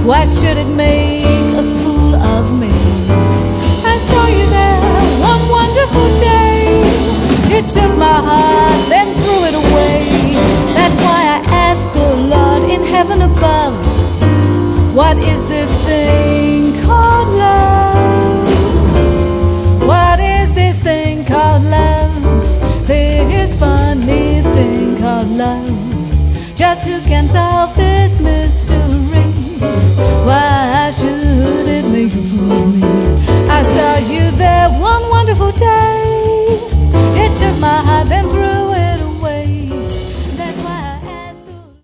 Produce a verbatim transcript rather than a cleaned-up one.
Why should it make a fool of me? I saw you there one wonderful day. You took my heart, then threw it away. That's why I asked the Lord in heaven above, what is this thing called love? What is this thing called love? This funny thing called love. Just who can solve this mystery?